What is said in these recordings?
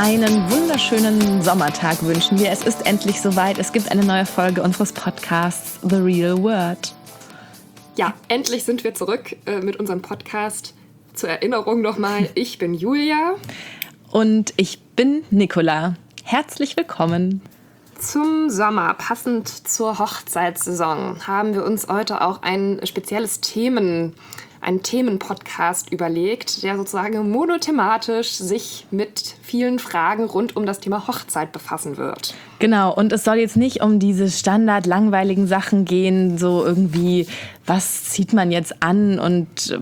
Einen wunderschönen Sommertag wünschen wir. Es ist endlich soweit. Es gibt eine neue Folge unseres Podcasts The Real Word. Ja, endlich sind wir zurück mit unserem Podcast. Zur Erinnerung nochmal, ich bin Julia. Und ich bin Nicola. Herzlich willkommen. Zum Sommer, passend zur Hochzeitssaison, haben wir uns heute auch ein spezielles einen Themenpodcast überlegt, der sozusagen monothematisch sich mit vielen Fragen rund um das Thema Hochzeit befassen wird. Genau, und es soll jetzt nicht um diese standard-langweiligen Sachen gehen, so irgendwie, was zieht man jetzt an und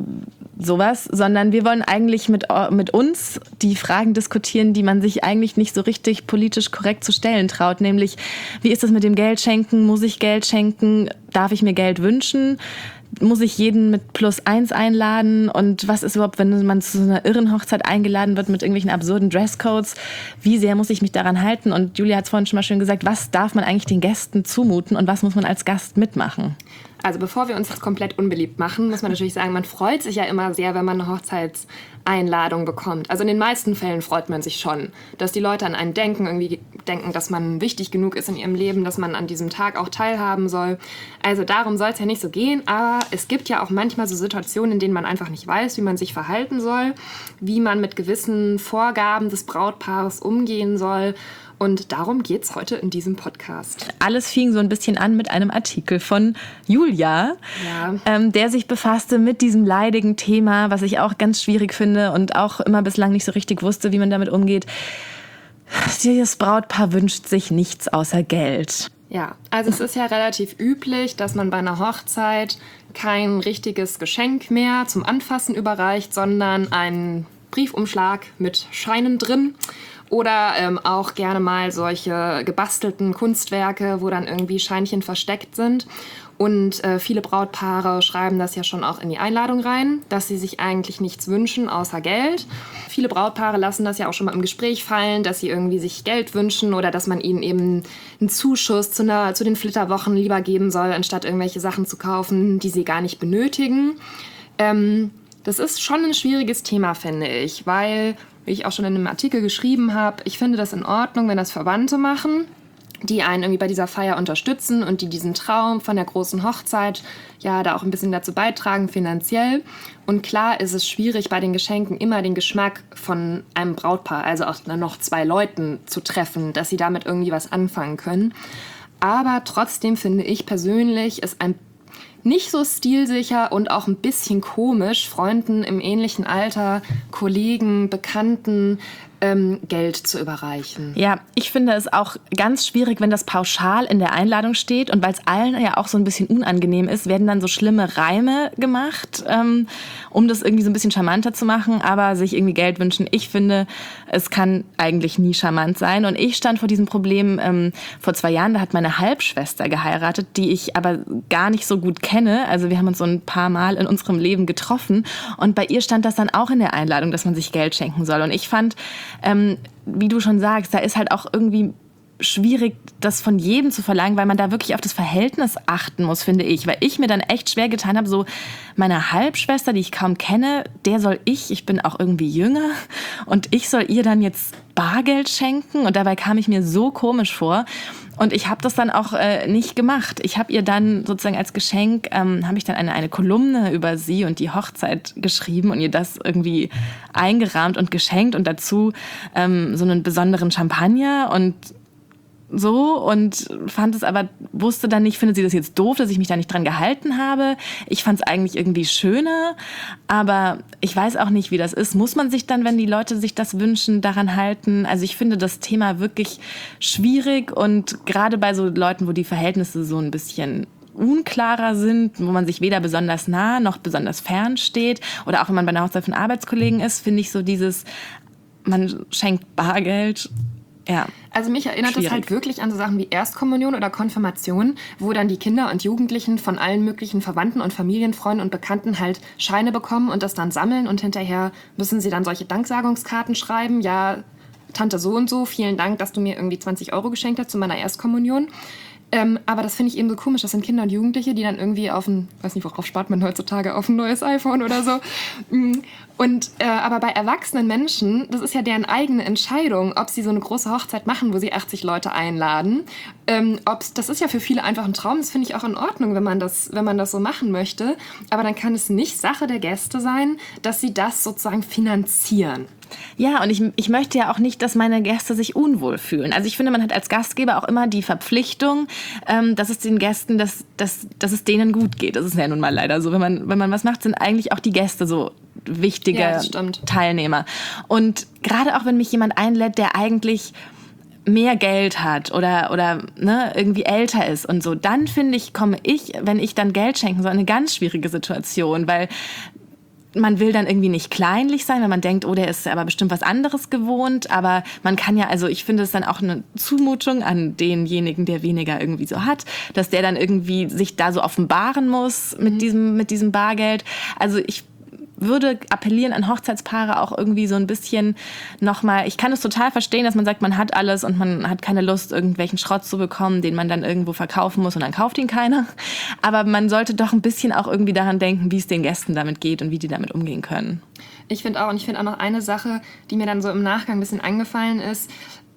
sowas, sondern wir wollen eigentlich mit uns die Fragen diskutieren, die man sich eigentlich nicht so richtig politisch korrekt zu stellen traut, nämlich, wie ist es mit dem Geldschenken? Muss ich Geld schenken? Darf ich mir Geld wünschen? Muss ich jeden mit +1 einladen? Und was ist überhaupt, wenn man zu so einer irren Hochzeit eingeladen wird mit irgendwelchen absurden Dresscodes? Wie sehr muss ich mich daran halten? Und Julia hat es vorhin schon mal schön gesagt, was darf man eigentlich den Gästen zumuten und was muss man als Gast mitmachen? Also bevor wir uns das komplett unbeliebt machen, muss man natürlich sagen, man freut sich ja immer sehr, wenn man eine Hochzeitseinladung bekommt. Also in den meisten Fällen freut man sich schon, dass die Leute an einen denken, irgendwie denken, dass man wichtig genug ist in ihrem Leben, dass man an diesem Tag auch teilhaben soll. Also darum soll es ja nicht so gehen, aber es gibt ja auch manchmal so Situationen, in denen man einfach nicht weiß, wie man sich verhalten soll, wie man mit gewissen Vorgaben des Brautpaares umgehen soll. Und darum geht's heute in diesem Podcast. Alles fing so ein bisschen an mit einem Artikel von Julia, der sich befasste mit diesem leidigen Thema, was ich auch ganz schwierig finde und auch immer bislang nicht so richtig wusste, wie man damit umgeht. Dieses Brautpaar wünscht sich nichts außer Geld. Ja, also es ist ja relativ üblich, dass man bei einer Hochzeit kein richtiges Geschenk mehr zum Anfassen überreicht, sondern einen Briefumschlag mit Scheinen drin. Oder auch gerne mal solche gebastelten Kunstwerke, wo dann irgendwie Scheinchen versteckt sind. Und viele Brautpaare schreiben das ja schon auch in die Einladung rein, dass sie sich eigentlich nichts wünschen außer Geld. Viele Brautpaare lassen das ja auch schon mal im Gespräch fallen, dass sie irgendwie sich Geld wünschen oder dass man ihnen eben einen Zuschuss zu den Flitterwochen lieber geben soll, anstatt irgendwelche Sachen zu kaufen, die sie gar nicht benötigen. Das ist schon ein schwieriges Thema, finde ich, weil, wie ich auch schon in einem Artikel geschrieben habe, ich finde das in Ordnung, wenn das Verwandte machen, die einen irgendwie bei dieser Feier unterstützen und die diesen Traum von der großen Hochzeit ja da auch ein bisschen dazu beitragen finanziell. Und klar ist es schwierig, bei den Geschenken immer den Geschmack von einem Brautpaar, also auch noch 2 Leuten zu treffen, dass sie damit irgendwie was anfangen können. Aber trotzdem finde ich persönlich, ist ein nicht so stilsicher und auch ein bisschen komisch, Freunden im ähnlichen Alter, Kollegen, Bekannten Geld zu überreichen. Ja, ich finde es auch ganz schwierig, wenn das pauschal in der Einladung steht und weil es allen ja auch so ein bisschen unangenehm ist, werden dann so schlimme Reime gemacht, um das irgendwie so ein bisschen charmanter zu machen, aber sich irgendwie Geld wünschen. Ich finde, es kann eigentlich nie charmant sein und ich stand vor diesem Problem vor 2 Jahren, da hat meine Halbschwester geheiratet, die ich aber gar nicht so gut kenne, also wir haben uns so ein paar Mal in unserem Leben getroffen und bei ihr stand das dann auch in der Einladung, dass man sich Geld schenken soll und ich fand, wie du schon sagst, da ist halt auch irgendwie schwierig, das von jedem zu verlangen, weil man da wirklich auf das Verhältnis achten muss, finde ich. Weil ich mir dann echt schwer getan habe, so meine Halbschwester, die ich kaum kenne, ich bin auch irgendwie jünger und ich soll ihr dann jetzt Bargeld schenken und dabei kam ich mir so komisch vor. Und ich habe das dann auch nicht gemacht. Ich habe ihr dann sozusagen als Geschenk, habe ich dann eine Kolumne über sie und die Hochzeit geschrieben und ihr das irgendwie eingerahmt und geschenkt und dazu so einen besonderen Champagner und so und wusste dann nicht, findet sie das jetzt doof, dass ich mich da nicht dran gehalten habe. Ich fand es eigentlich irgendwie schöner, aber ich weiß auch nicht, wie das ist. Muss man sich dann, wenn die Leute sich das wünschen, daran halten? Also ich finde das Thema wirklich schwierig und gerade bei so Leuten, wo die Verhältnisse so ein bisschen unklarer sind, wo man sich weder besonders nah noch besonders fern steht oder auch wenn man bei einer Hochzeit von Arbeitskollegen ist, finde ich so man schenkt Bargeld. Ja. Also mich erinnert es halt wirklich an so Sachen wie Erstkommunion oder Konfirmation, wo dann die Kinder und Jugendlichen von allen möglichen Verwandten und Familienfreunden und Bekannten halt Scheine bekommen und das dann sammeln und hinterher müssen sie dann solche Danksagungskarten schreiben. Ja, Tante so und so, vielen Dank, dass du mir irgendwie 20 € geschenkt hast zu meiner Erstkommunion. Aber das finde ich eben so komisch. Das sind Kinder und Jugendliche, die dann irgendwie weiß nicht, worauf spart man heutzutage, auf ein neues iPhone oder so. Aber bei erwachsenen Menschen, das ist ja deren eigene Entscheidung, ob sie so eine große Hochzeit machen, wo sie 80 Leute einladen. Das ist ja für viele einfach ein Traum. Das finde ich auch in Ordnung, wenn man das so machen möchte. Aber dann kann es nicht Sache der Gäste sein, dass sie das sozusagen finanzieren. Ja, und ich möchte ja auch nicht, dass meine Gäste sich unwohl fühlen. Also ich finde, man hat als Gastgeber auch immer die Verpflichtung, dass es den Gästen, dass es denen gut geht. Das ist ja nun mal leider so. Wenn man was macht, sind eigentlich auch die Gäste so wichtige Teilnehmer. Und gerade auch, wenn mich jemand einlädt, der eigentlich mehr Geld hat oder irgendwie älter ist und so, dann finde ich, wenn ich dann Geld schenken soll, eine ganz schwierige Situation, weil man will dann irgendwie nicht kleinlich sein, weil man denkt, der ist aber bestimmt was anderes gewohnt. Aber man kann ja, also ich finde es dann auch eine Zumutung an denjenigen, der weniger irgendwie so hat, dass der dann irgendwie sich da so offenbaren muss mit diesem Bargeld. Also ich würde appellieren an Hochzeitspaare auch irgendwie so ein bisschen nochmal, ich kann es total verstehen, dass man sagt, man hat alles und man hat keine Lust, irgendwelchen Schrott zu bekommen, den man dann irgendwo verkaufen muss und dann kauft ihn keiner. Aber man sollte doch ein bisschen auch irgendwie daran denken, wie es den Gästen damit geht und wie die damit umgehen können. Ich finde auch noch eine Sache, die mir dann so im Nachgang ein bisschen eingefallen ist,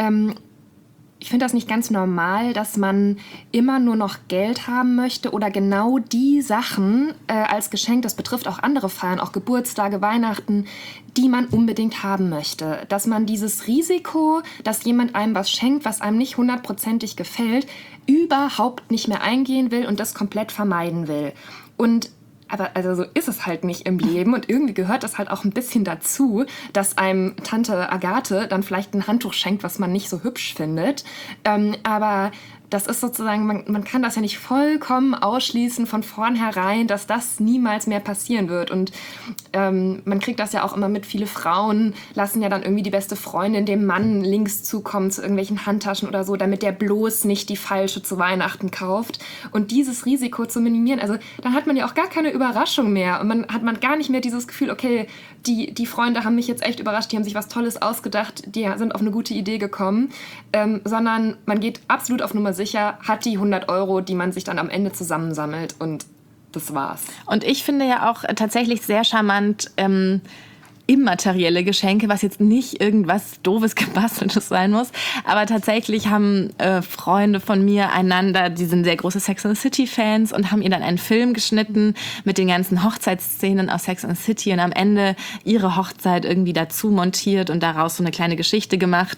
ich finde das nicht ganz normal, dass man immer nur noch Geld haben möchte oder genau die Sachen als Geschenk, das betrifft auch andere Feiern, auch Geburtstage, Weihnachten, die man unbedingt haben möchte. Dass man dieses Risiko, dass jemand einem was schenkt, was einem nicht 100%ig gefällt, überhaupt nicht mehr eingehen will und das komplett vermeiden will. Aber also so ist es halt nicht im Leben und irgendwie gehört das halt auch ein bisschen dazu, dass einem Tante Agathe dann vielleicht ein Handtuch schenkt, was man nicht so hübsch findet. Aber das ist sozusagen, man kann das ja nicht vollkommen ausschließen von vornherein, dass das niemals mehr passieren wird. Und man kriegt das ja auch immer mit, viele Frauen lassen ja dann irgendwie die beste Freundin dem Mann Links zukommen zu irgendwelchen Handtaschen oder so, damit der bloß nicht die falsche zu Weihnachten kauft. Und dieses Risiko zu minimieren, also dann hat man ja auch gar keine Überraschung mehr. Und man hat gar nicht mehr dieses Gefühl, okay, die Freunde haben mich jetzt echt überrascht, die haben sich was Tolles ausgedacht, die sind auf eine gute Idee gekommen, sondern man geht absolut auf Nummer sicher, hat die 100 €, die man sich dann am Ende zusammensammelt und das war's. Und ich finde ja auch tatsächlich sehr charmant immaterielle Geschenke, was jetzt nicht irgendwas Doofes, Gebasteltes sein muss, aber tatsächlich haben Freunde von mir einander, die sind sehr große Sex and the City-Fans und haben ihr dann einen Film geschnitten mit den ganzen Hochzeitsszenen aus Sex and the City und amEnde ihre Hochzeit irgendwie dazu montiert und daraus so eine kleine Geschichte gemacht.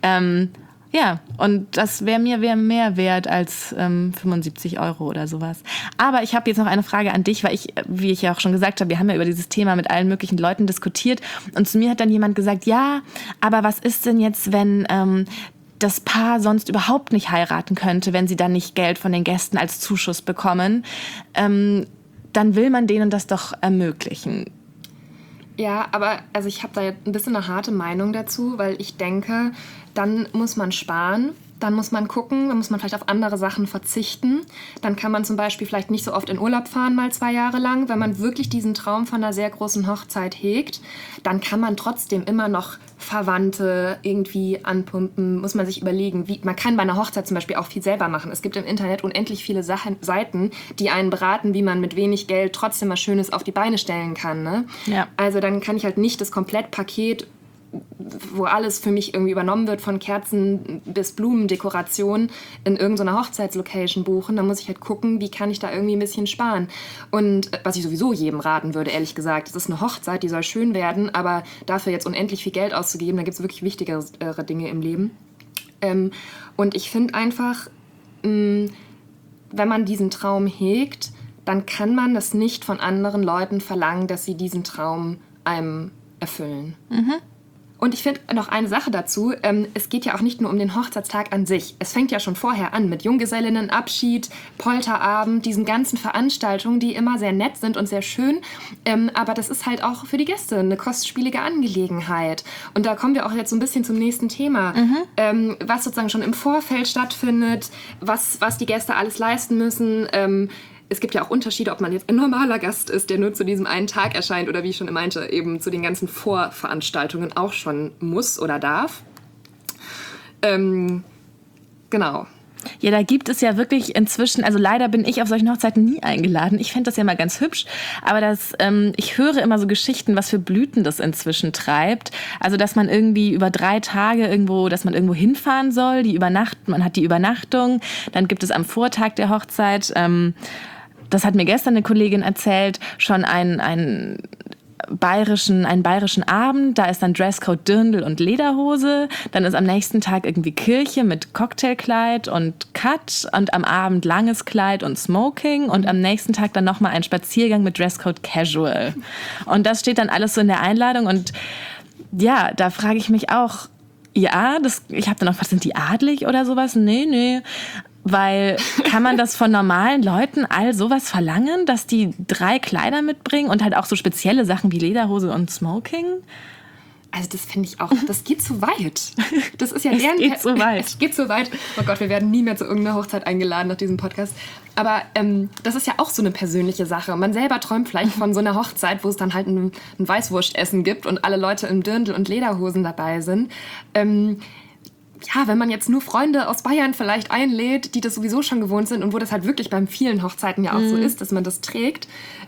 Ja, und das wäre mehr wert als 75 € oder sowas. Aber ich habe jetzt noch eine Frage an dich, weil wie ich ja auch schon gesagt habe, wir haben ja über dieses Thema mit allen möglichen Leuten diskutiert. Und zu mir hat dann jemand gesagt, ja, aber was ist denn jetzt, wenn das Paar sonst überhaupt nicht heiraten könnte, wenn sie dann nicht Geld von den Gästen als Zuschuss bekommen? Dann will man denen das doch ermöglichen. Ja, aber also ich habe da jetzt ein bisschen eine harte Meinung dazu, weil ich denke, dann muss man sparen, dann muss man gucken, dann muss man vielleicht auf andere Sachen verzichten. Dann kann man zum Beispiel vielleicht nicht so oft in Urlaub fahren, mal 2 Jahre lang. Wenn man wirklich diesen Traum von einer sehr großen Hochzeit hegt, dann kann man trotzdem immer noch Verwandte irgendwie anpumpen, muss man sich überlegen, man kann bei einer Hochzeit zum Beispiel auch viel selber machen. Es gibt im Internet unendlich viele Seiten, die einen beraten, wie man mit wenig Geld trotzdem was Schönes auf die Beine stellen kann. Ne? Ja. Also dann kann ich halt nicht das Komplettpaket, wo alles für mich irgendwie übernommen wird, von Kerzen bis Blumendekoration in irgendeiner Hochzeitslocation buchen. Da muss ich halt gucken, wie kann ich da irgendwie ein bisschen sparen. Und was ich sowieso jedem raten würde, ehrlich gesagt, es ist eine Hochzeit, die soll schön werden, aber dafür jetzt unendlich viel Geld auszugeben, da gibt es wirklich wichtigere Dinge im Leben. Und ich finde einfach, wenn man diesen Traum hegt, dann kann man das nicht von anderen Leuten verlangen, dass sie diesen Traum einem erfüllen. Mhm. Und ich finde noch eine Sache dazu, es geht ja auch nicht nur um den Hochzeitstag an sich. Es fängt ja schon vorher an mit Junggesellinnenabschied, Polterabend, diesen ganzen Veranstaltungen, die immer sehr nett sind und sehr schön. Aber das ist halt auch für die Gäste eine kostspielige Angelegenheit. Und da kommen wir auch jetzt so ein bisschen zum nächsten Thema. Mhm. Was sozusagen schon im Vorfeld stattfindet, was die Gäste alles leisten müssen. Es gibt ja auch Unterschiede, ob man jetzt ein normaler Gast ist, der nur zu diesem einen Tag erscheint oder wie ich schon meinte, eben zu den ganzen Vorveranstaltungen auch schon muss oder darf. Genau. Ja, da gibt es ja wirklich inzwischen, also leider bin ich auf solchen Hochzeiten nie eingeladen. Ich fände das ja mal ganz hübsch, aber ich höre immer so Geschichten, was für Blüten das inzwischen treibt. Also, dass man irgendwie über 3 Tage dass man irgendwo hinfahren soll, man hat die Übernachtung, dann gibt es am Vortag der Hochzeit, das hat mir gestern eine Kollegin erzählt, schon einen bayerischen Abend, da ist dann Dresscode Dirndl und Lederhose, dann ist am nächsten Tag irgendwie Kirche mit Cocktailkleid und Cut und am Abend langes Kleid und Smoking und am nächsten Tag dann nochmal ein Spaziergang mit Dresscode Casual. Und das steht dann alles so in der Einladung und ja, da frage ich mich auch, ja, ich habe dann auch, was sind die adlig oder sowas? Nee. Weil kann man das von normalen Leuten all sowas verlangen, dass die 3 Kleider mitbringen und halt auch so spezielle Sachen wie Lederhose und Smoking? Also das finde ich auch, das geht zu weit. Das ist ja Es geht zu weit. Es geht zu weit. Oh Gott, wir werden nie mehr zu irgendeiner Hochzeit eingeladen nach diesem Podcast. Aber das ist ja auch so eine persönliche Sache. Man selber träumt vielleicht von so einer Hochzeit, wo es dann halt ein Weißwurstessen gibt und alle Leute im Dirndl und Lederhosen dabei sind. Ja, wenn man jetzt nur Freunde aus Bayern vielleicht einlädt, die das sowieso schon gewohnt sind und wo das halt wirklich bei vielen Hochzeiten ja auch so ist, dass man das trägt,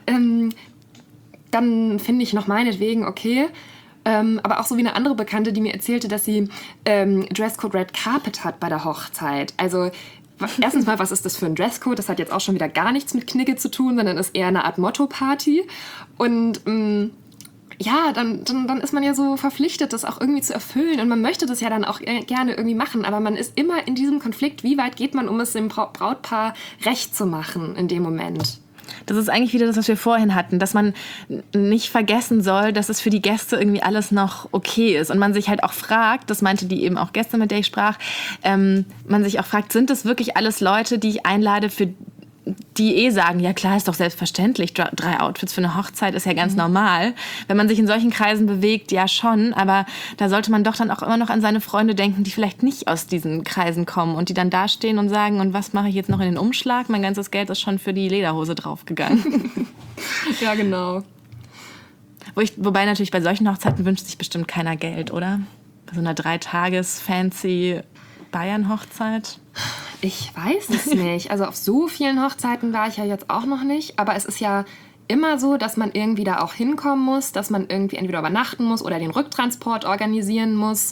dann finde ich noch meinetwegen okay. Aber auch so wie eine andere Bekannte, die mir erzählte, dass sie Dresscode Red Carpet hat bei der Hochzeit. Also erstens mal, was ist das für ein Dresscode? Das hat jetzt auch schon wieder gar nichts mit Knigge zu tun, sondern ist eher eine Art Motto-Party. Und ja, dann ist man ja so verpflichtet, das auch irgendwie zu erfüllen. Und man möchte das ja dann auch gerne irgendwie machen. Aber man ist immer in diesem Konflikt, wie weit geht man, um es dem Brautpaar recht zu machen in dem Moment. Das ist eigentlich wieder das, was wir vorhin hatten, dass man nicht vergessen soll, dass es für die Gäste irgendwie alles noch okay ist. Und man sich halt auch fragt, das meinte die eben auch gestern, mit der ich sprach, man sich auch fragt, sind das wirklich alles Leute, die ich einlade, für die sagen, ja klar, ist doch selbstverständlich, 3 Outfits für eine Hochzeit ist ja ganz normal. Wenn man sich in solchen Kreisen bewegt, ja schon, aber da sollte man doch dann auch immer noch an seine Freunde denken, die vielleicht nicht aus diesen Kreisen kommen und die dann da stehen und sagen, und was mache ich jetzt noch in den Umschlag? Mein ganzes Geld ist schon für die Lederhose draufgegangen. Ja, genau. Wobei natürlich bei solchen Hochzeiten wünscht sich bestimmt keiner Geld, oder? Bei so einer 3-Tages-fancy Bayern-Hochzeit. Ich weiß es nicht. Also auf so vielen Hochzeiten war ich ja jetzt auch noch nicht. Aber es ist ja immer so, dass man irgendwie da auch hinkommen muss, dass man irgendwie entweder übernachten muss oder den Rücktransport organisieren muss.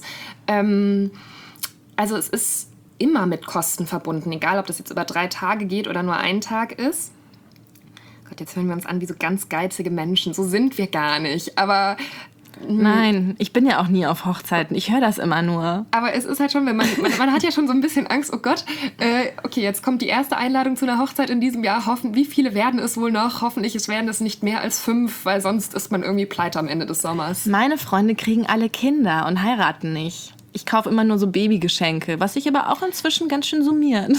Also es ist immer mit Kosten verbunden, egal ob das jetzt über 3 Tage geht oder nur 1 Tag ist. Gott, jetzt hören wir uns an wie so ganz geizige Menschen. So sind wir gar nicht. Aber nein, ich bin ja auch nie auf Hochzeiten. Ich höre das immer nur. Aber es ist halt schon, wenn man hat ja schon so ein bisschen Angst, oh Gott, okay, jetzt kommt die erste Einladung zu einer Hochzeit in diesem Jahr. Wie viele werden es wohl noch? Hoffentlich werden es nicht mehr als 5, weil sonst ist man irgendwie pleite am Ende des Sommers. Meine Freunde kriegen alle Kinder und heiraten nicht. Ich kaufe immer nur so Babygeschenke, was sich aber auch inzwischen ganz schön summiert.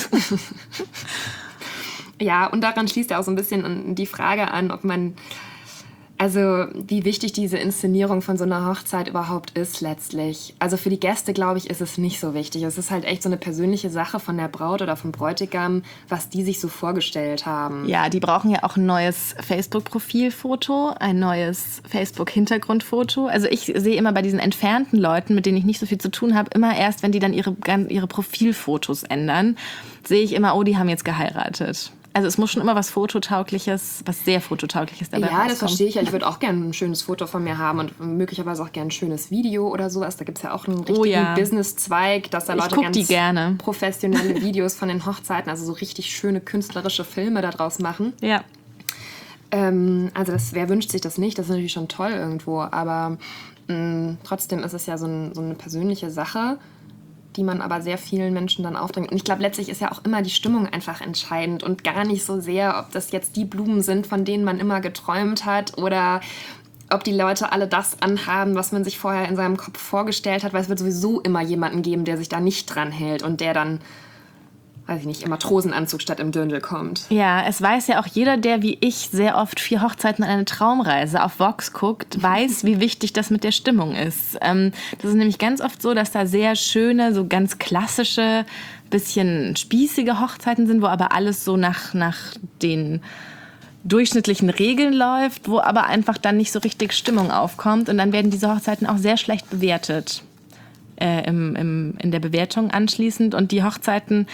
Ja, und daran schließt ja auch so ein bisschen die Frage an, ob man... Also wie wichtig diese Inszenierung von so einer Hochzeit überhaupt ist letztlich. Also für die Gäste, glaube ich, ist es nicht so wichtig. Es ist halt echt so eine persönliche Sache von der Braut oder vom Bräutigam, was die sich so vorgestellt haben. Ja, die brauchen ja auch ein neues Facebook-Profilfoto, ein neues Facebook-Hintergrundfoto. Also ich sehe immer bei diesen entfernten Leuten, mit denen ich nicht so viel zu tun habe, immer erst, wenn die dann ihre Profilfotos ändern, sehe ich immer, oh, die haben jetzt geheiratet. Also es muss schon immer was Fototaugliches, was sehr Fototaugliches dabei rauskommen. Ja, das verstehe ich ja. Ich würde auch gerne ein schönes Foto von mir haben und möglicherweise auch gerne ein schönes Video oder sowas. Da gibt es ja auch einen richtigen Business-Zweig, dass da Leute ganz professionelle Videos von den Hochzeiten, also so richtig schöne künstlerische Filme daraus machen. Ja. Also wer wünscht sich das nicht? Das ist natürlich schon toll irgendwo, aber trotzdem ist es ja so eine persönliche Sache, die man aber sehr vielen Menschen dann aufdrängt. Und ich glaube, letztlich ist ja auch immer die Stimmung einfach entscheidend und gar nicht so sehr, ob das jetzt die Blumen sind, von denen man immer geträumt hat oder ob die Leute alle das anhaben, was man sich vorher in seinem Kopf vorgestellt hat, weil es wird sowieso immer jemanden geben, der sich da nicht dran hält und der dann, weiß ich nicht, im Matrosenanzug statt im Dirndl kommt. Ja, es weiß ja auch jeder, der wie ich sehr oft 4 Hochzeiten und eine Traumreise auf Vox guckt, weiß, wie wichtig das mit der Stimmung ist. Das ist nämlich ganz oft so, dass da sehr schöne, so ganz klassische, bisschen spießige Hochzeiten sind, wo aber alles so nach den durchschnittlichen Regeln läuft, wo aber einfach dann nicht so richtig Stimmung aufkommt. Und dann werden diese Hochzeiten auch sehr schlecht bewertet in der Bewertung anschließend. Und die Hochzeiten,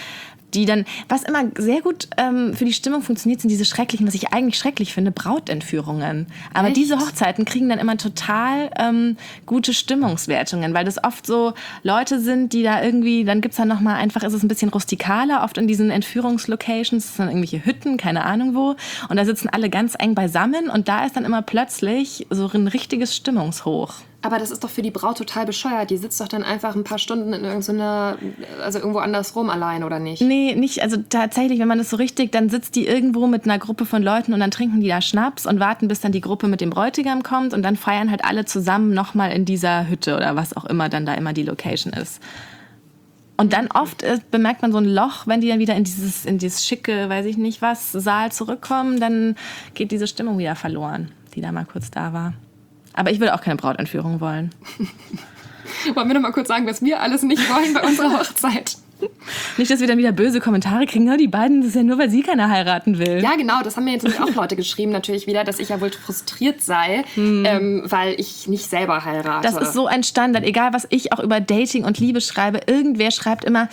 die dann, was immer sehr gut für die Stimmung funktioniert, sind diese schrecklichen, was ich eigentlich schrecklich finde, Brautentführungen. Aber Echt? diese Hochzeiten kriegen dann immer total gute Stimmungswertungen, weil das oft so Leute sind, die da irgendwie, dann gibt's dann nochmal einfach, ist es ein bisschen rustikaler, oft in diesen Entführungslocations, das sind irgendwelche Hütten, keine Ahnung wo, und da sitzen alle ganz eng beisammen und da ist dann immer plötzlich so ein richtiges Stimmungshoch. Aber das ist doch für die Braut total bescheuert. Die sitzt doch dann einfach ein paar Stunden in irgendwo andersrum allein, oder nicht? Nee, nicht, also tatsächlich, wenn man das so richtig, dann sitzt die irgendwo mit einer Gruppe von Leuten und dann trinken die da Schnaps und warten, bis dann die Gruppe mit dem Bräutigam kommt und dann feiern halt alle zusammen nochmal in dieser Hütte oder was auch immer dann da immer die Location ist. Und dann oft bemerkt man so ein Loch, wenn die dann wieder in dieses schicke, weiß ich nicht was, Saal zurückkommen, dann geht diese Stimmung wieder verloren, die da mal kurz da war. Aber ich würde auch keine Brautentführung wollen. Wollen wir noch mal kurz sagen, was wir alles nicht wollen bei unserer Hochzeit? Nicht, dass wir dann wieder böse Kommentare kriegen, die beiden, das ist ja nur, weil sie keiner heiraten will. Ja, genau, das haben mir jetzt nämlich auch Leute geschrieben, natürlich wieder, dass ich ja wohl frustriert sei, weil ich nicht selber heirate. Das ist so ein Standard, egal was ich auch über Dating und Liebe schreibe, irgendwer schreibt immer,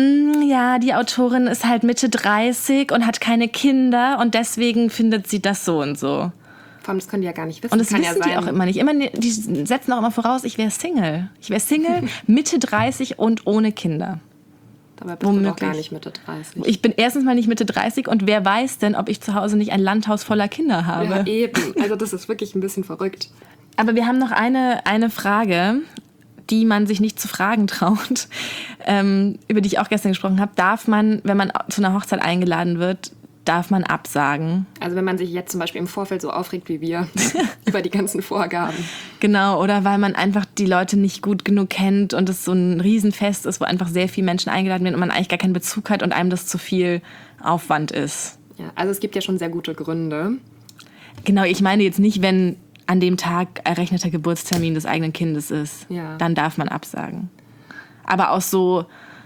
ja, die Autorin ist halt Mitte 30 und hat keine Kinder und deswegen findet sie das so und so. Vor allem, das können die ja gar nicht wissen. Und das kann wissen ja die auch immer nicht. Die setzen auch immer voraus, ich wäre Single. Ich wäre Single, Mitte 30 und ohne Kinder. Dabei bist du doch gar nicht Mitte 30. Ich bin erstens mal nicht Mitte 30 und wer weiß denn, ob ich zu Hause nicht ein Landhaus voller Kinder habe. Ja, eben. Also das ist wirklich ein bisschen verrückt. Aber wir haben noch eine Frage, die man sich nicht zu fragen traut, über die ich auch gestern gesprochen habe. Darf man, wenn man zu einer Hochzeit eingeladen wird, darf man absagen? Also wenn man sich jetzt zum Beispiel im Vorfeld so aufregt wie wir über die ganzen Vorgaben. Genau, oder weil man einfach die Leute nicht gut genug kennt und es so ein Riesenfest ist, wo einfach sehr viele Menschen eingeladen werden und man eigentlich gar keinen Bezug hat und einem das zu viel Aufwand ist. Ja, also es gibt ja schon sehr gute Gründe. Genau, ich meine jetzt nicht, wenn an dem Tag errechneter Geburtstermin des eigenen Kindes ist. Ja. Dann darf man absagen. Aber aus so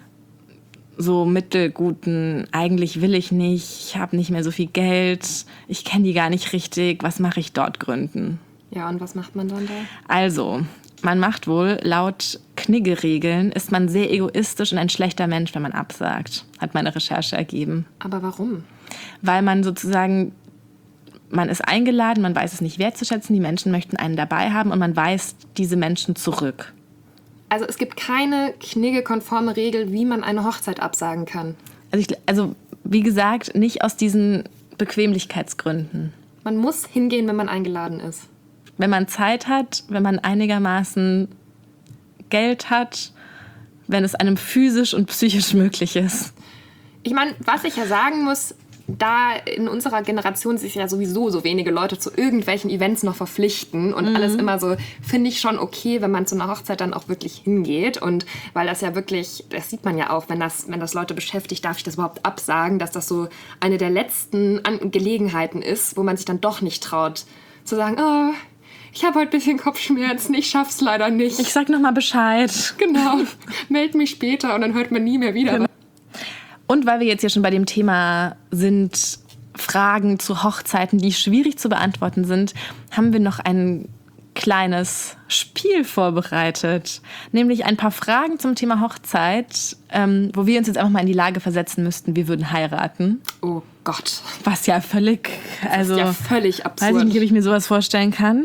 mittelguten, eigentlich will ich nicht, ich habe nicht mehr so viel Geld, ich kenne die gar nicht richtig, was mache ich dort Gründen? Ja, und was macht man dann da? Also, man macht wohl, laut Knigge-Regeln ist man sehr egoistisch und ein schlechter Mensch, wenn man absagt, hat meine Recherche ergeben. Aber warum? Weil man sozusagen, man ist eingeladen, man weiß es nicht wertzuschätzen, die Menschen möchten einen dabei haben und man weist diese Menschen zurück. Also es gibt keine knigge-konforme Regel, wie man eine Hochzeit absagen kann. Also wie gesagt, nicht aus diesen Bequemlichkeitsgründen. Man muss hingehen, wenn man eingeladen ist. Wenn man Zeit hat, wenn man einigermaßen Geld hat, wenn es einem physisch und psychisch möglich ist. Ich meine, was ich ja sagen muss, da in unserer Generation sich ja sowieso so wenige Leute zu irgendwelchen Events noch verpflichten und alles immer so, finde ich schon okay, wenn man zu einer Hochzeit dann auch wirklich hingeht. Und weil das ja wirklich, das sieht man ja auch, wenn das Leute beschäftigt, darf ich das überhaupt absagen, dass das so eine der letzten Gelegenheiten ist, wo man sich dann doch nicht traut zu sagen, oh, ich habe heute ein bisschen Kopfschmerzen, ich schaff's leider nicht. Ich sag nochmal Bescheid. Genau, meld mich später und dann hört man nie mehr wieder. Genau. Und weil wir jetzt hier schon bei dem Thema sind, Fragen zu Hochzeiten, die schwierig zu beantworten sind, haben wir noch ein kleines Spiel vorbereitet. Nämlich ein paar Fragen zum Thema Hochzeit, wo wir uns jetzt einfach mal in die Lage versetzen müssten, wir würden heiraten. Oh Gott. Was ja völlig, also ja völlig absurd. Weiß ich nicht, ob ich mir sowas vorstellen kann.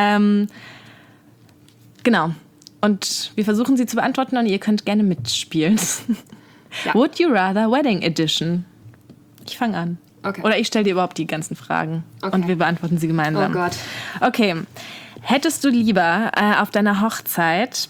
Genau. Und wir versuchen sie zu beantworten und ihr könnt gerne mitspielen. Ja. Would you rather Wedding Edition? Ich fange an. Okay. Oder ich stelle dir überhaupt die ganzen Fragen und wir beantworten sie gemeinsam. Oh Gott. Okay. Hättest du lieber auf deiner Hochzeit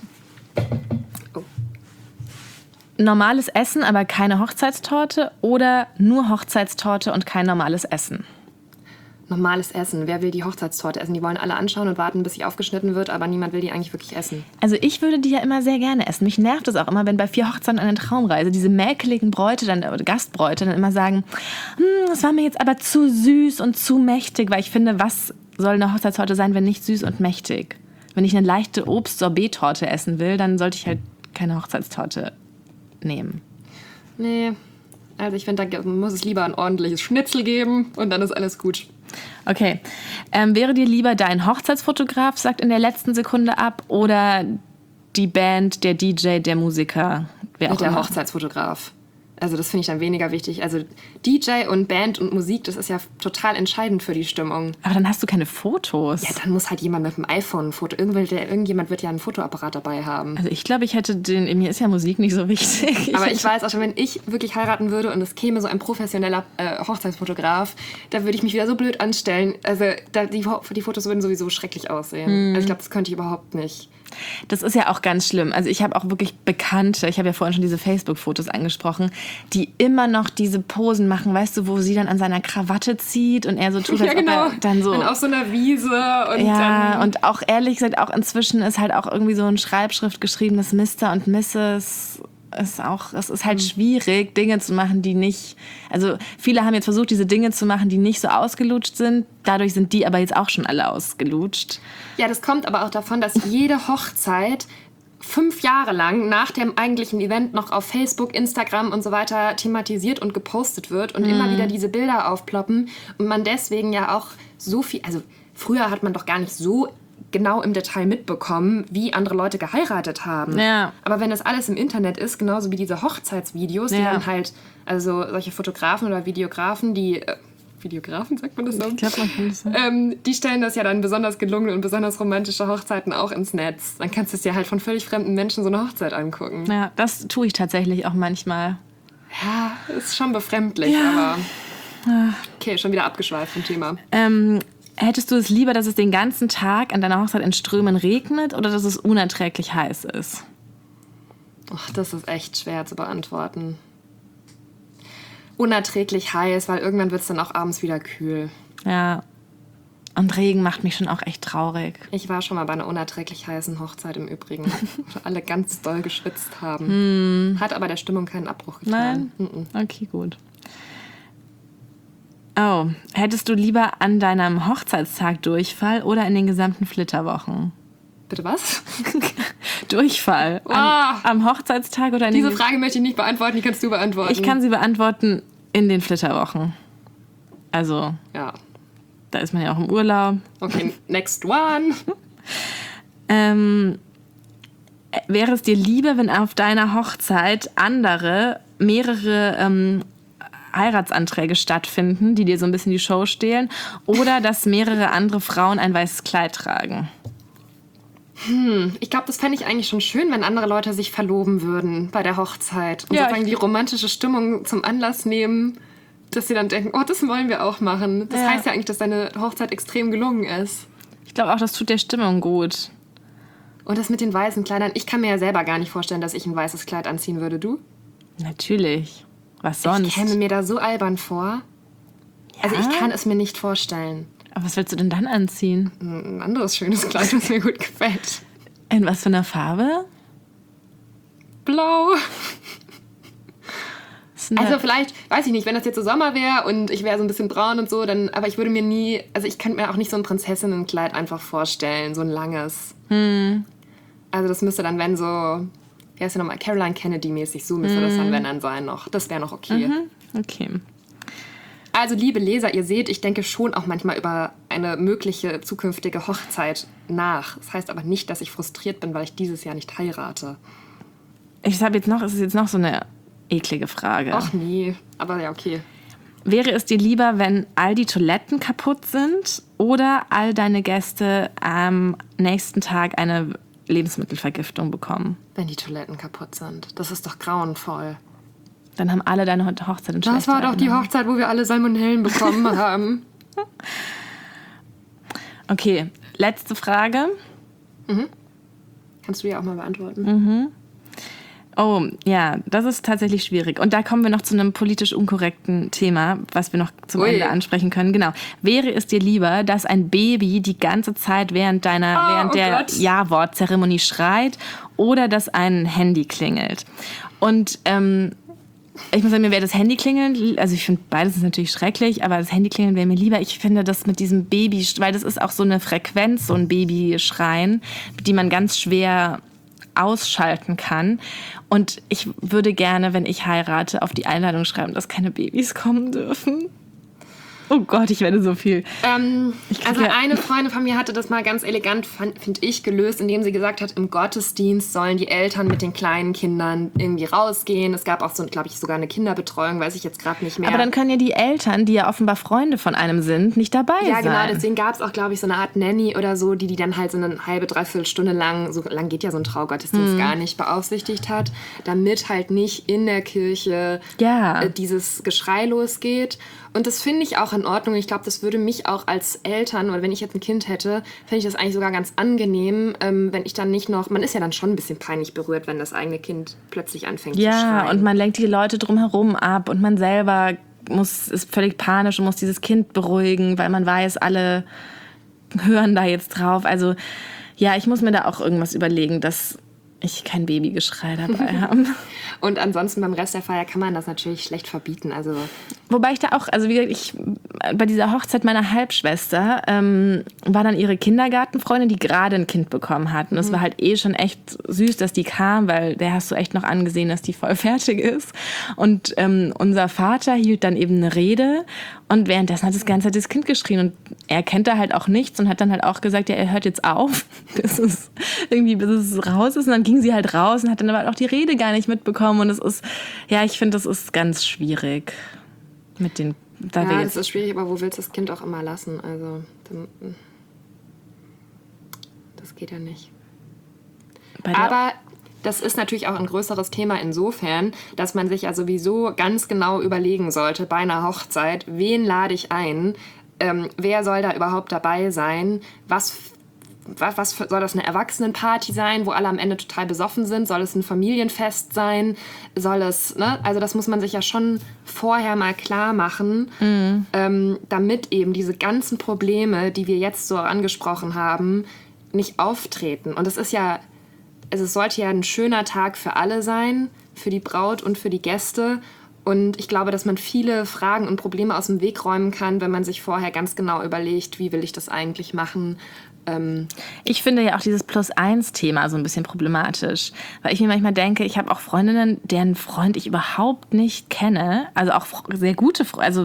normales Essen, aber keine Hochzeitstorte oder nur Hochzeitstorte und kein normales Essen? Normales Essen. Wer will die Hochzeitstorte essen? Die wollen alle anschauen und warten, bis sie aufgeschnitten wird, aber niemand will die eigentlich wirklich essen. Also ich würde die ja immer sehr gerne essen. Mich nervt es auch immer, wenn bei 4 Hochzeiten eine Traumreise diese mäkeligen Bräute, oder Gastbräute dann immer sagen, das war mir jetzt aber zu süß und zu mächtig, weil ich finde, was soll eine Hochzeitstorte sein, wenn nicht süß und mächtig? Wenn ich eine leichte Obst-Sorbet-Torte essen will, dann sollte ich halt keine Hochzeitstorte nehmen. Nee, also ich finde, da muss es lieber ein ordentliches Schnitzel geben und dann ist alles gut. Okay. Wäre dir lieber dein Hochzeitsfotograf sagt in der letzten Sekunde ab oder die Band, der DJ, der Musiker? Wer auch der Hochzeitsfotograf. Also das finde ich dann weniger wichtig. Also DJ und Band und Musik, das ist ja total entscheidend für die Stimmung. Aber dann hast du keine Fotos. Ja, dann muss halt jemand mit dem iPhone ein Foto. Irgendjemand wird ja einen Fotoapparat dabei haben. Also ich glaube, mir ist ja Musik nicht so wichtig. Aber ich weiß auch schon, wenn ich wirklich heiraten würde und es käme so ein professioneller Hochzeitsfotograf, da würde ich mich wieder so blöd anstellen. Also die Fotos würden sowieso schrecklich aussehen. Also ich glaube, das könnte ich überhaupt nicht. Das ist ja auch ganz schlimm. Also ich habe auch wirklich Bekannte, ich habe ja vorhin schon diese Facebook-Fotos angesprochen, die immer noch diese Posen machen, weißt du, wo sie dann an seiner Krawatte zieht und er so tut, als ja, genau. ob er dann so... Und auf so einer Wiese. Und ja, dann und auch ehrlich gesagt, auch inzwischen ist halt auch irgendwie so ein Schreibschrift geschrieben, das Mr. und Mrs. Es ist halt schwierig, Dinge zu machen, die nicht... Also viele haben jetzt versucht, diese Dinge zu machen, die nicht so ausgelutscht sind. Dadurch sind die aber jetzt auch schon alle ausgelutscht. Ja, das kommt aber auch davon, dass jede Hochzeit 5 Jahre lang nach dem eigentlichen Event noch auf Facebook, Instagram und so weiter thematisiert und gepostet wird und immer wieder diese Bilder aufploppen und man deswegen ja auch so viel... Also früher hat man doch gar nicht so genau im Detail mitbekommen, wie andere Leute geheiratet haben. Ja. Aber wenn das alles im Internet ist, genauso wie diese Hochzeitsvideos, die dann halt, also solche Fotografen oder Videografen, Videografen, sagt man das so? Ich glaube, man kann das sagen. Die stellen das ja dann besonders gelungene und besonders romantische Hochzeiten auch ins Netz. Dann kannst du es dir halt von völlig fremden Menschen so eine Hochzeit angucken. Ja, das tue ich tatsächlich auch manchmal. Ja, ist schon befremdlich, aber... Okay, schon wieder abgeschweift vom Thema. Hättest du es lieber, dass es den ganzen Tag an deiner Hochzeit in Strömen regnet oder dass es unerträglich heiß ist? Ach, das ist echt schwer zu beantworten. Unerträglich heiß, weil irgendwann wird es dann auch abends wieder kühl. Ja. Und Regen macht mich schon auch echt traurig. Ich war schon mal bei einer unerträglich heißen Hochzeit im Übrigen, wo alle ganz doll geschwitzt haben. Hat aber der Stimmung keinen Abbruch getan. Nein? Okay, gut. Oh, hättest du lieber an deinem Hochzeitstag Durchfall oder in den gesamten Flitterwochen? Bitte was? Durchfall. Am Hochzeitstag oder in Diese Frage möchte ich nicht beantworten, die kannst du beantworten. Ich kann sie beantworten in den Flitterwochen. Also, ja. Da ist man ja auch im Urlaub. Okay, next one. Wäre es dir lieber, wenn auf deiner Hochzeit mehrere Heiratsanträge stattfinden, die dir so ein bisschen die Show stehlen, oder dass mehrere andere Frauen ein weißes Kleid tragen? Ich glaube, das fände ich eigentlich schon schön, wenn andere Leute sich verloben würden bei der Hochzeit und sozusagen die romantische Stimmung zum Anlass nehmen, dass sie dann denken, oh, das wollen wir auch machen. Das heißt ja eigentlich, dass deine Hochzeit extrem gelungen ist. Ich glaube auch, das tut der Stimmung gut. Und das mit den weißen Kleidern, ich kann mir ja selber gar nicht vorstellen, dass ich ein weißes Kleid anziehen würde. Du? Natürlich. Was sonst? Ich käme mir da so albern vor. Ja? Also ich kann es mir nicht vorstellen. Aber was willst du denn dann anziehen? Ein anderes schönes Kleid, was mir gut gefällt. In was für einer Farbe? Blau. Also vielleicht, weiß ich nicht, wenn das jetzt so Sommer wäre und ich wäre so ein bisschen braun und so, dann, aber ich würde mir nie, also ich könnte mir auch nicht so ein Prinzessinnenkleid einfach vorstellen, so ein langes. Also das müsste dann, wenn so, wie heißt ja nochmal, Caroline Kennedy-mäßig, so müsste das dann, wenn dann sein noch. Das wäre noch okay. Okay. Also liebe Leser, ihr seht, ich denke schon auch manchmal über eine mögliche zukünftige Hochzeit nach. Das heißt aber nicht, dass ich frustriert bin, weil ich dieses Jahr nicht heirate. Es ist jetzt noch so eine eklige Frage. Ach nee, aber ja, okay. Wäre es dir lieber, wenn all die Toiletten kaputt sind oder all deine Gäste am nächsten Tag eine Lebensmittelvergiftung bekommen? Wenn die Toiletten kaputt sind. Das ist doch grauenvoll. Dann haben alle deine Hochzeit in schlechter Das war doch die Erinnerung. Hochzeit, wo wir alle Salmonellen bekommen haben. Okay, letzte Frage. Kannst du ja auch mal beantworten. Oh, ja, das ist tatsächlich schwierig. Und da kommen wir noch zu einem politisch unkorrekten Thema, was wir noch zum Ende ansprechen können. Genau. Wäre es dir lieber, dass ein Baby die ganze Zeit während der Ja-Wort-Zeremonie schreit oder dass ein Handy klingelt? Und ich muss sagen, mir wäre das Handy klingeln, also ich finde beides ist natürlich schrecklich, aber das Handy klingeln wäre mir lieber. Ich finde das mit diesem Baby, weil das ist auch so eine Frequenz, so ein Babyschreien, die man ganz schwer ausschalten kann. Und ich würde gerne, wenn ich heirate, auf die Einladung schreiben, dass keine Babys kommen dürfen. Oh Gott, ich werde so viel. Also eine Freundin von mir hatte das mal ganz elegant, finde ich, gelöst, indem sie gesagt hat, im Gottesdienst sollen die Eltern mit den kleinen Kindern irgendwie rausgehen. Es gab auch so, glaube ich, sogar eine Kinderbetreuung, weiß ich jetzt gerade nicht mehr. Aber dann können ja die Eltern, die ja offenbar Freunde von einem sind, nicht dabei sein. Ja, genau, deswegen gab es auch, glaube ich, so eine Art Nanny oder so, die dann halt so eine halbe, dreiviertel Stunde lang, so lang geht ja so ein Traugottesdienst gar nicht, beaufsichtigt hat, damit halt nicht in der Kirche dieses Geschrei losgeht. Und das finde ich auch in Ordnung. Ich glaube, das würde mich auch als Eltern, oder wenn ich jetzt ein Kind hätte, fände ich das eigentlich sogar ganz angenehm, wenn ich dann nicht noch, man ist ja dann schon ein bisschen peinlich berührt, wenn das eigene Kind plötzlich anfängt zu schreien. Ja, und man lenkt die Leute drumherum ab und man selber ist völlig panisch und muss dieses Kind beruhigen, weil man weiß, alle hören da jetzt drauf. Also ja, ich muss mir da auch irgendwas überlegen, dass ich kein Babygeschrei dabei habe. Und ansonsten beim Rest der Feier kann man das natürlich schlecht verbieten. Also wobei ich da auch, also wie gesagt, bei dieser Hochzeit meiner Halbschwester war dann ihre Kindergartenfreundin, die gerade ein Kind bekommen hat. Und das war halt schon echt süß, dass die kam, weil der hast du echt noch angesehen, dass die voll fertig ist. Und unser Vater hielt dann eben eine Rede und währenddessen hat das ganze Zeit das Kind geschrien. Und er kennt da halt auch nichts und hat dann halt auch gesagt, ja, er hört jetzt auf, bis es raus ist. Und dann ging sie halt raus und hat dann aber auch die Rede gar nicht mitbekommen. Und es ist, ja, ich finde, das ist ganz schwierig mit den... Ja, das ist schwierig, aber wo willst du das Kind auch immer lassen? Also, das geht ja nicht. Aber das ist natürlich auch ein größeres Thema insofern, dass man sich ja sowieso ganz genau überlegen sollte bei einer Hochzeit, wen lade ich ein, wer soll da überhaupt dabei sein, was soll das, eine Erwachsenenparty sein, wo alle am Ende total besoffen sind? Soll es ein Familienfest sein? Soll es, ne? Also das muss man sich ja schon vorher mal klar machen, damit eben diese ganzen Probleme, die wir jetzt so angesprochen haben, nicht auftreten. Und es sollte ja ein schöner Tag für alle sein, für die Braut und für die Gäste. Und ich glaube, dass man viele Fragen und Probleme aus dem Weg räumen kann, wenn man sich vorher ganz genau überlegt, wie will ich das eigentlich machen. Ich finde ja auch dieses Plus-1-Thema so ein bisschen problematisch, weil ich mir manchmal denke, ich habe auch Freundinnen, deren Freund ich überhaupt nicht kenne, also auch sehr gute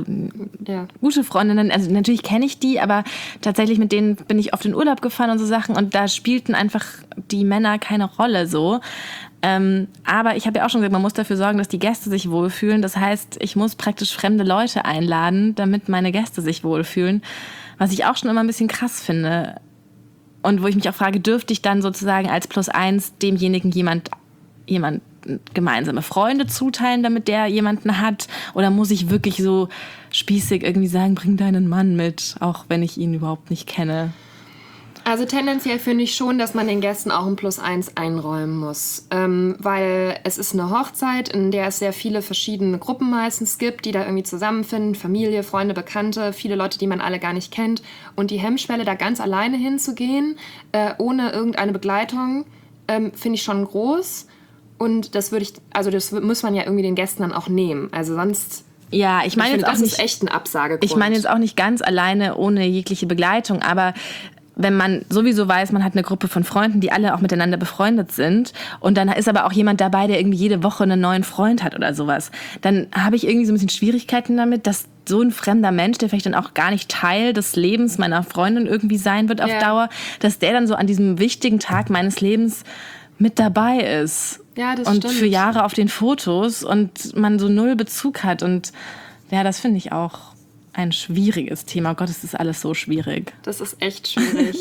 gute Freundinnen, also natürlich kenne ich die, aber tatsächlich mit denen bin ich oft in Urlaub gefahren und so Sachen und da spielten einfach die Männer keine Rolle so. Aber ich habe ja auch schon gesagt, man muss dafür sorgen, dass die Gäste sich wohlfühlen. Das heißt, ich muss praktisch fremde Leute einladen, damit meine Gäste sich wohlfühlen, was ich auch schon immer ein bisschen krass finde. Und wo ich mich auch frage, dürfte ich dann sozusagen als Plus-1 demjenigen jemand gemeinsame Freunde zuteilen, damit der jemanden hat? Oder muss ich wirklich so spießig irgendwie sagen, bring deinen Mann mit, auch wenn ich ihn überhaupt nicht kenne? Also tendenziell finde ich schon, dass man den Gästen auch ein Plus-1 einräumen muss. Weil es ist eine Hochzeit, in der es sehr viele verschiedene Gruppen meistens gibt, die da irgendwie zusammenfinden. Familie, Freunde, Bekannte, viele Leute, die man alle gar nicht kennt. Und die Hemmschwelle, da ganz alleine hinzugehen, ohne irgendeine Begleitung, finde ich schon groß. Und das muss man ja irgendwie den Gästen dann auch nehmen. Also sonst... Ja, ich meine jetzt auch nicht... Das ist echt ein Absagegrund. Ich meine jetzt auch nicht ganz alleine, ohne jegliche Begleitung, aber... Wenn man sowieso weiß, man hat eine Gruppe von Freunden, die alle auch miteinander befreundet sind und dann ist aber auch jemand dabei, der irgendwie jede Woche einen neuen Freund hat oder sowas, dann habe ich irgendwie so ein bisschen Schwierigkeiten damit, dass so ein fremder Mensch, der vielleicht dann auch gar nicht Teil des Lebens meiner Freundin irgendwie sein wird auf Dauer, dass der dann so an diesem wichtigen Tag meines Lebens mit dabei ist. Ja, das und stimmt. Für Jahre auf den Fotos und man so null Bezug hat und ja, das finde ich auch ein schwieriges Thema. Oh Gott, es ist alles so schwierig. Das ist echt schwierig.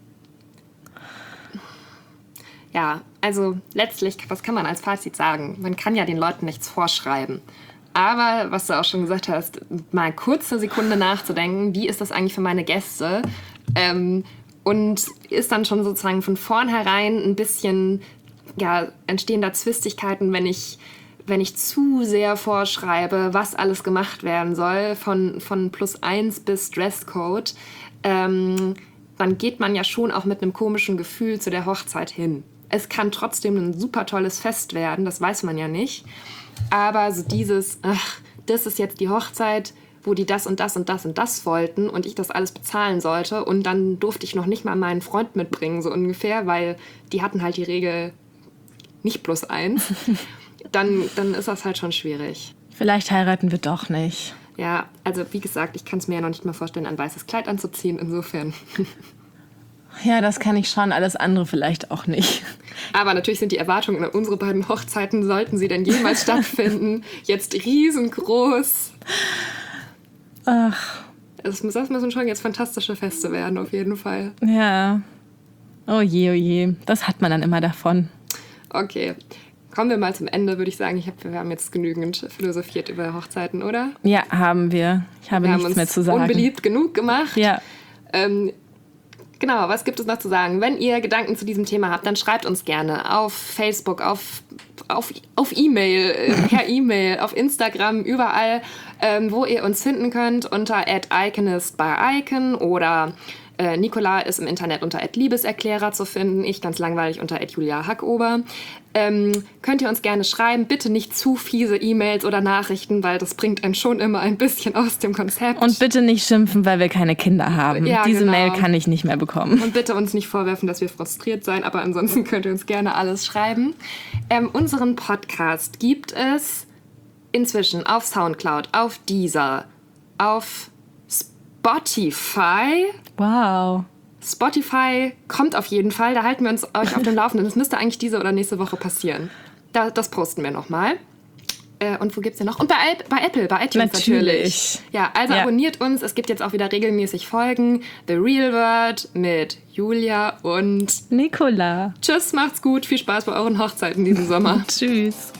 Ja, also letztlich, was kann man als Fazit sagen? Man kann ja den Leuten nichts vorschreiben. Aber, was du auch schon gesagt hast, mal kurz eine Sekunde nachzudenken, wie ist das eigentlich für meine Gäste? Und ist dann schon sozusagen von vornherein ein bisschen, entstehen da Zwistigkeiten, wenn ich zu sehr vorschreibe, was alles gemacht werden soll, von Plus-1 bis Dresscode, dann geht man ja schon auch mit einem komischen Gefühl zu der Hochzeit hin. Es kann trotzdem ein super tolles Fest werden, das weiß man ja nicht. Aber so dieses, das ist jetzt die Hochzeit, wo die das und das und das und das wollten und ich das alles bezahlen sollte und dann durfte ich noch nicht mal meinen Freund mitbringen, so ungefähr, weil die hatten halt die Regel nicht Plus-1. Dann ist das halt schon schwierig. Vielleicht heiraten wir doch nicht. Ja, also wie gesagt, ich kann es mir ja noch nicht mal vorstellen, ein weißes Kleid anzuziehen, insofern. Ja, das kann ich schon, alles andere vielleicht auch nicht. Aber natürlich sind die Erwartungen an unsere beiden Hochzeiten, sollten sie denn jemals stattfinden, jetzt riesengroß. Ach. Das müssen schon jetzt fantastische Feste werden, auf jeden Fall. Ja. Oh je. Das hat man dann immer davon. Okay. Kommen wir mal zum Ende, würde ich sagen. Wir haben jetzt genügend philosophiert über Hochzeiten, oder? Ja, haben wir. Ich habe nichts mehr zu sagen. Unbeliebt genug gemacht. Ja. Genau, was gibt es noch zu sagen? Wenn ihr Gedanken zu diesem Thema habt, dann schreibt uns gerne auf Facebook, auf E-Mail, per E-Mail, auf Instagram, überall, wo ihr uns finden könnt, unter @iconist_by_icon oder Nicola ist im Internet unter @Liebeserklärer zu finden, ich ganz langweilig unter @Julia Hackober. Könnt ihr uns gerne schreiben, bitte nicht zu fiese E-Mails oder Nachrichten, weil das bringt einen schon immer ein bisschen aus dem Konzept. Und bitte nicht schimpfen, weil wir keine Kinder haben. Ja, Diese genau. Mail kann ich nicht mehr bekommen. Und bitte uns nicht vorwerfen, dass wir frustriert sein, aber ansonsten könnt ihr uns gerne alles schreiben. Unseren Podcast gibt es inzwischen auf Soundcloud, auf Deezer, auf Spotify. Wow. Spotify kommt auf jeden Fall, da halten wir euch auf dem Laufenden. Das müsste eigentlich diese oder nächste Woche passieren. Das posten wir nochmal. Und wo gibt's denn noch? Und bei Apple, bei iTunes natürlich. Ja, also abonniert uns. Es gibt jetzt auch wieder regelmäßig Folgen. The Real World mit Julia und Nicola. Tschüss, macht's gut. Viel Spaß bei euren Hochzeiten diesen Sommer. Tschüss.